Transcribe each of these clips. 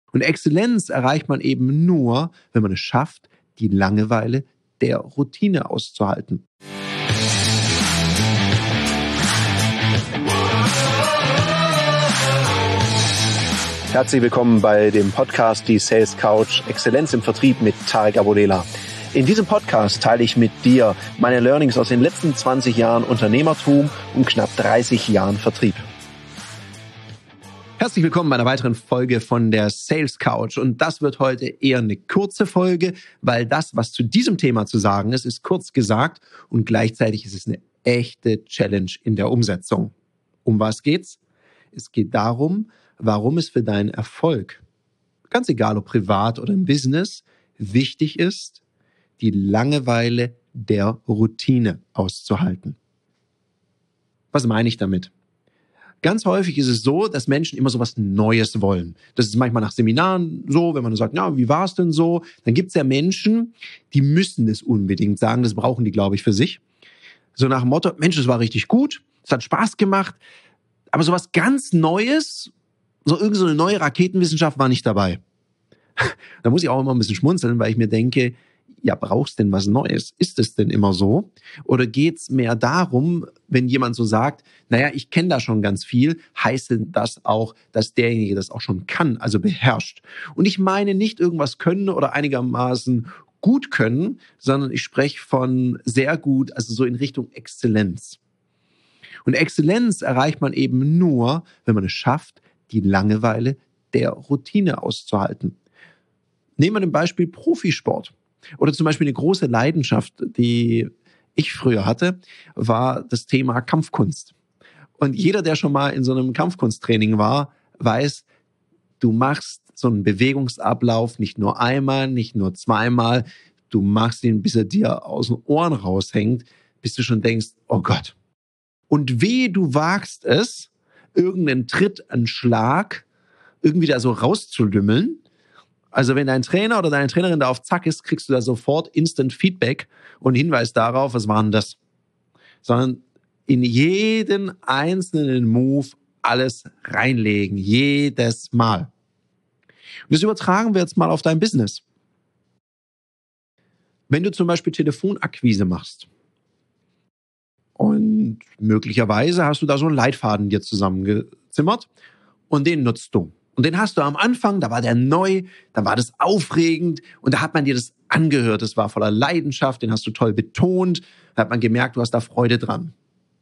Und Exzellenz erreicht man eben nur, wenn man es schafft, die Langeweile der Routine auszuhalten. Herzlich willkommen bei dem Podcast Die Sales Couch Exzellenz im Vertrieb mit Tarek Abodela. In diesem Podcast teile ich mit dir meine Learnings aus den letzten 20 Jahren Unternehmertum und knapp 30 Jahren Vertrieb. Herzlich willkommen bei einer weiteren Folge von der Sales Couch. Und das wird heute eher eine kurze Folge, weil das, was zu diesem Thema zu sagen ist, ist kurz gesagt und gleichzeitig ist es eine echte Challenge in der Umsetzung. Um was geht's? Es geht darum, warum es für deinen Erfolg, ganz egal ob privat oder im Business, wichtig ist, die Langeweile der Routine auszuhalten. Was meine ich damit? Ganz häufig ist es so, dass Menschen immer so was Neues wollen. Das ist manchmal nach Seminaren so, wenn man sagt, ja, wie war es denn so? Dann gibt es ja Menschen, die müssen es unbedingt sagen, das brauchen die, glaube ich, für sich. So nach dem Motto, Mensch, das war richtig gut, es hat Spaß gemacht, aber so was ganz Neues, so irgend so eine neue Raketenwissenschaft war nicht dabei. Da muss ich auch immer ein bisschen schmunzeln, weil ich mir denke, ja, brauchst denn was Neues? Ist es denn immer so? Oder geht's mehr darum, wenn jemand so sagt, naja, ich kenne da schon ganz viel, heißt denn das auch, dass derjenige das auch schon kann, also beherrscht? Und ich meine nicht irgendwas können oder einigermaßen gut können, sondern ich spreche von sehr gut, also so in Richtung Exzellenz. Und Exzellenz erreicht man eben nur, wenn man es schafft, die Langeweile der Routine auszuhalten. Nehmen wir ein Beispiel Profisport. Oder zum Beispiel eine große Leidenschaft, die ich früher hatte, war das Thema Kampfkunst. Und jeder, der schon mal in so einem Kampfkunsttraining war, weiß, du machst so einen Bewegungsablauf nicht nur einmal, nicht nur zweimal, du machst ihn, bis er dir aus den Ohren raushängt, bis du schon denkst, oh Gott. Und wehe, du wagst es, irgendeinen Tritt, einen Schlag, irgendwie da so rauszulümmeln. Also wenn dein Trainer oder deine Trainerin da auf Zack ist, kriegst du da sofort Instant Feedback und Hinweis darauf, was war denn das? Sondern in jeden einzelnen Move alles reinlegen, jedes Mal. Und das übertragen wir jetzt mal auf dein Business. Wenn du zum Beispiel Telefonakquise machst und möglicherweise hast du da so einen Leitfaden dir zusammengezimmert und den nutzt du. Und den hast du am Anfang, da war der neu, da war das aufregend und da hat man dir das angehört. Das war voller Leidenschaft, den hast du toll betont, da hat man gemerkt, du hast da Freude dran.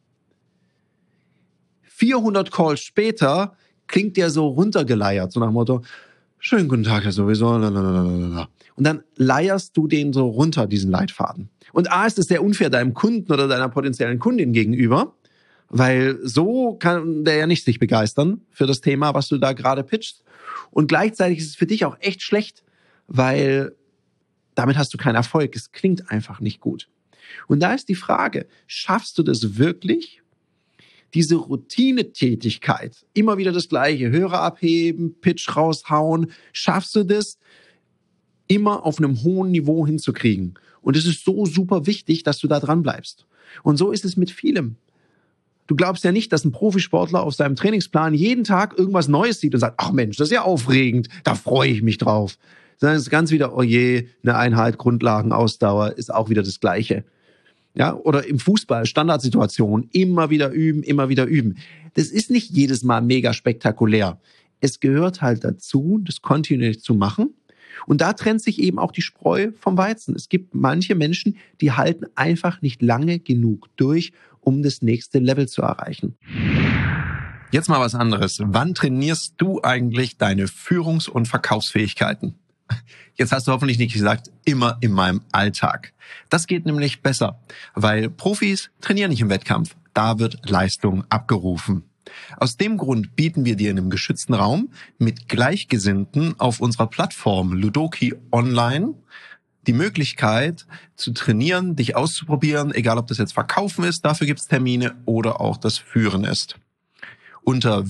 400 Calls später klingt der so runtergeleiert, so nach dem Motto, schönen guten Tag, Herr sowieso, lalalala. Und dann leierst du den so runter, diesen Leitfaden. Und A, ist es sehr unfair deinem Kunden oder deiner potenziellen Kundin gegenüber, weil so kann der ja nicht sich begeistern für das Thema, was du da gerade pitchst. Und gleichzeitig ist es für dich auch echt schlecht, weil damit hast du keinen Erfolg. Es klingt einfach nicht gut. Und da ist die Frage, schaffst du das wirklich, diese Routinetätigkeit, immer wieder das Gleiche, Hörer abheben, Pitch raushauen, schaffst du das, immer auf einem hohen Niveau hinzukriegen? Und es ist so super wichtig, dass du da dran bleibst. Und so ist es mit vielem. Du glaubst ja nicht, dass ein Profisportler auf seinem Trainingsplan jeden Tag irgendwas Neues sieht und sagt, ach Mensch, das ist ja aufregend, da freue ich mich drauf. Sondern es ist ganz wieder, oh je, eine Einheit, Grundlagen, Ausdauer, ist auch wieder das Gleiche. Ja, oder im Fußball, Standardsituation, immer wieder üben, immer wieder üben. Das ist nicht jedes Mal mega spektakulär. Es gehört halt dazu, das kontinuierlich zu machen. Und da trennt sich eben auch die Spreu vom Weizen. Es gibt manche Menschen, die halten einfach nicht lange genug durch, um das nächste Level zu erreichen. Jetzt mal was anderes. Wann trainierst du eigentlich deine Führungs- und Verkaufsfähigkeiten? Jetzt hast du hoffentlich nicht gesagt, immer in meinem Alltag. Das geht nämlich besser, weil Profis trainieren nicht im Wettkampf. Da wird Leistung abgerufen. Aus dem Grund bieten wir dir in einem geschützten Raum mit Gleichgesinnten auf unserer Plattform Ludoki Online die Möglichkeit zu trainieren, dich auszuprobieren, egal ob das jetzt Verkaufen ist, dafür gibt es Termine, oder auch das Führen ist. Unter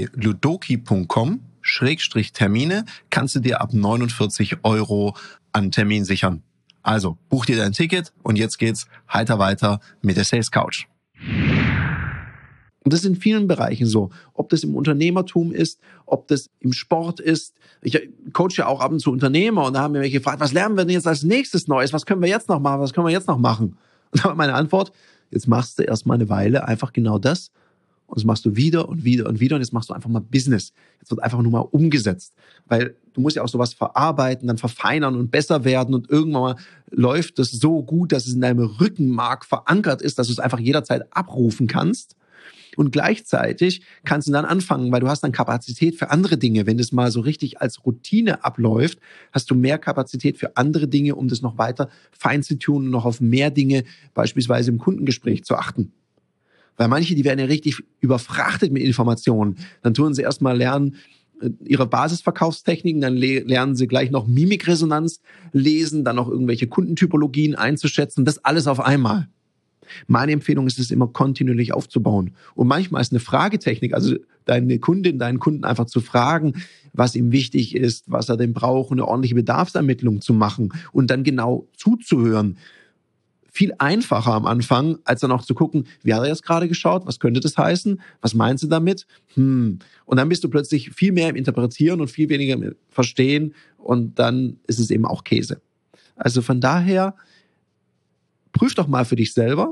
www.ludoki.com/Termine kannst du dir ab 49 € an Termin sichern. Also buch dir dein Ticket und jetzt geht's heiter weiter mit der Sales Couch. Und das ist in vielen Bereichen so. Ob das im Unternehmertum ist, ob das im Sport ist. Ich coache ja auch ab und zu Unternehmer und da haben wir mich gefragt, was lernen wir denn jetzt als nächstes Neues? Was können wir jetzt noch machen? Was können wir jetzt noch machen? Und da war meine Antwort, jetzt machst du erstmal eine Weile einfach genau das. Und das machst du wieder und wieder und wieder und jetzt machst du einfach mal Business. Jetzt wird einfach nur mal umgesetzt. Weil du musst ja auch sowas verarbeiten, dann verfeinern und besser werden und irgendwann mal läuft das so gut, dass es in deinem Rückenmark verankert ist, dass du es einfach jederzeit abrufen kannst. Und gleichzeitig kannst du dann anfangen, weil du hast dann Kapazität für andere Dinge. Wenn das mal so richtig als Routine abläuft, hast du mehr Kapazität für andere Dinge, um das noch weiter fein zu tun und noch auf mehr Dinge, beispielsweise im Kundengespräch, zu achten. Weil manche, die werden ja richtig überfrachtet mit Informationen. Dann tun sie erstmal lernen, ihre Basisverkaufstechniken, dann lernen sie gleich noch Mimikresonanz lesen, dann noch irgendwelche Kundentypologien einzuschätzen. Das alles auf einmal. Meine Empfehlung ist es immer kontinuierlich aufzubauen. Und manchmal ist eine Fragetechnik, also deine Kundin, deinen Kunden einfach zu fragen, was ihm wichtig ist, was er denn braucht, eine ordentliche Bedarfsermittlung zu machen und dann genau zuzuhören. Viel einfacher am Anfang, als dann auch zu gucken, wie hat er jetzt gerade geschaut, was könnte das heißen, was meinst du damit? Und dann bist du plötzlich viel mehr im Interpretieren und viel weniger im Verstehen und dann ist es eben auch Käse. Also von daher, prüf doch mal für dich selber,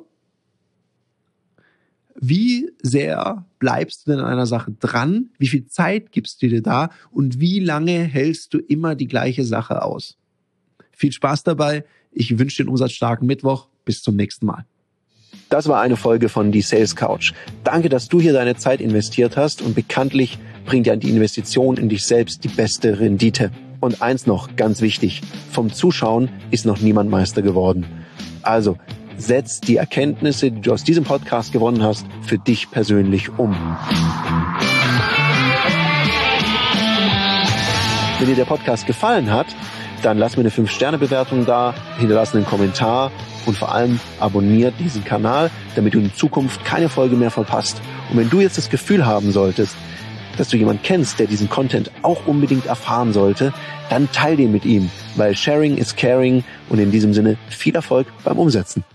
wie sehr bleibst du denn an einer Sache dran, wie viel Zeit gibst du dir da und wie lange hältst du immer die gleiche Sache aus. Viel Spaß dabei, ich wünsche dir einen umsatzstarken Mittwoch, bis zum nächsten Mal. Das war eine Folge von Die Sales Couch. Danke, dass du hier deine Zeit investiert hast und bekanntlich bringt ja die Investition in dich selbst die beste Rendite. Und eins noch, ganz wichtig, vom Zuschauen ist noch niemand Meister geworden. Also, setz die Erkenntnisse, die du aus diesem Podcast gewonnen hast, für dich persönlich um. Wenn dir der Podcast gefallen hat, dann lass mir eine 5-Sterne-Bewertung da, hinterlass einen Kommentar und vor allem abonniere diesen Kanal, damit du in Zukunft keine Folge mehr verpasst. Und wenn du jetzt das Gefühl haben solltest, dass du jemanden kennst, der diesen Content auch unbedingt erfahren sollte, dann teile den mit ihm, weil Sharing is Caring und in diesem Sinne viel Erfolg beim Umsetzen.